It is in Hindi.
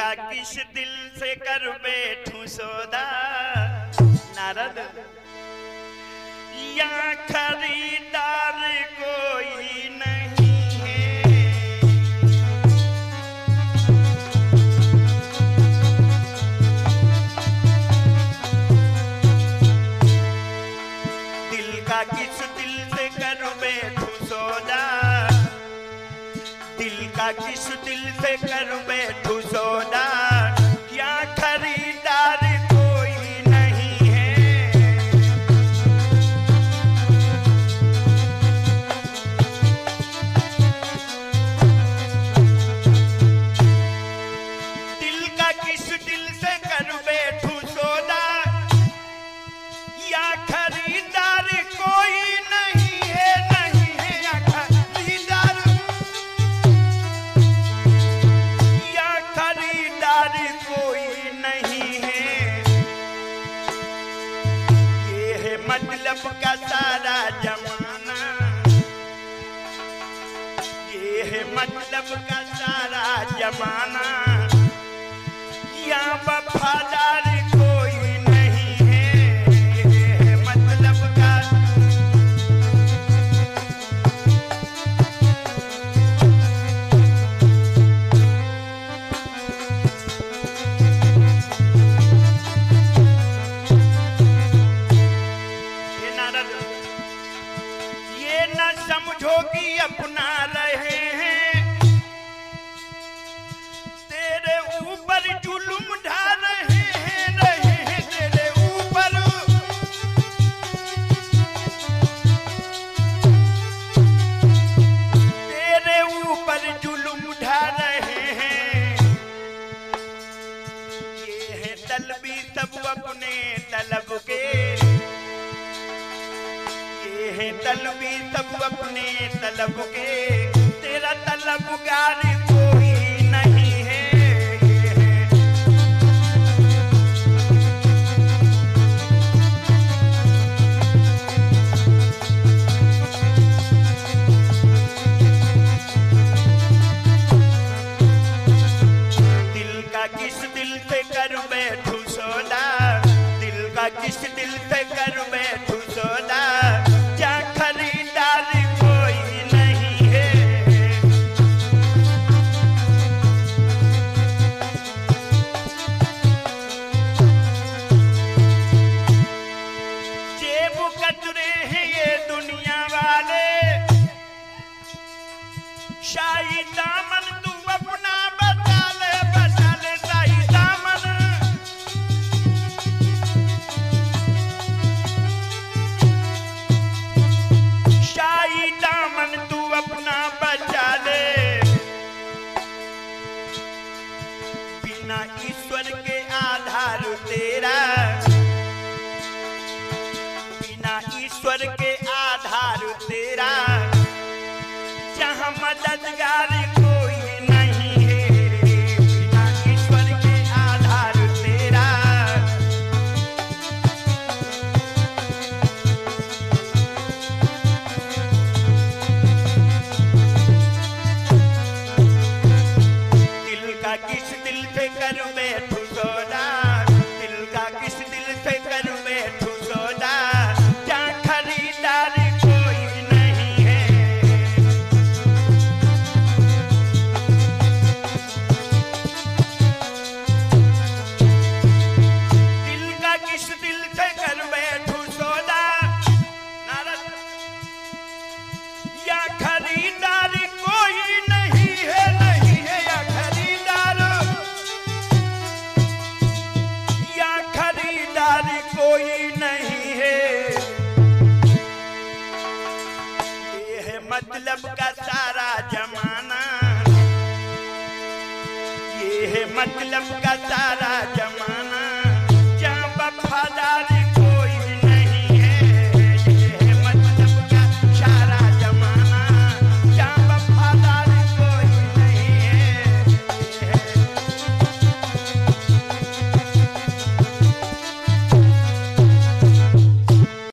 का किस दिल से कर बैठूं सौदा नारद, यहाँ खरीदार कोई नहीं है। दिल का किस दिल से कर बैठूं सौदा, दिल का किस दिल से कर बैठूं सौदा, यहाँ खरीदार कोई नहीं है। दिल का किस दिल से कर बैठूं सौदा, यहाँ खरीदार कोई नहीं है, नहीं है यहाँ खरीदार, यहाँ खरीदार कोई नहीं है। ये है मतलब का सारा जमाना, ये है मतलब का सारा जमाना, यहाँ वफादार कोई नहीं है। ये है मतलब का ये नारद, ये न समझो कि अपना रहे हैं, तेरे ऊपर जुल्म ढा रहे हैं, रहे हैं तेरे ऊपर, तेरे ऊपर जुल्म ढा रहे हैं। ये है तलबी सब अपने तलब के, ये है तलबी सब अपने तलब के, तेरा तलबगार कोई नहीं है। ये है दिल का किस दिल से कर बैठूं सौदा, दिल का किस दिल से कर बैठूं सौदा, क्या खरीदार कोई नहीं है। जेब कतरे हैं ये दुनिया वाले, शाही दामन तू अपना बचा ले शाही दामन। शाही दामन तू अपना बचा ले, बिना ईश्वर के आधार तेरा, बिना ईश्वर के आधार तेरा, जहाँ मददगार कोई नहीं है। बिना ईश्वर के आधार तेरा, दिल का किस दिल से कर बैठूं सौदा, दिल का किस दिल से कर बैठूं सौदा, जहाँ खरीदार कोई नहीं है। दिल का किस दिल से कर बैठूं सौदा नारद, या खरीदार कोई नहीं है, नहीं है या खरीदार, या खरीदार कोई नहीं है। ये है मतलब का सारा जमाना, ये है मतलब का सारा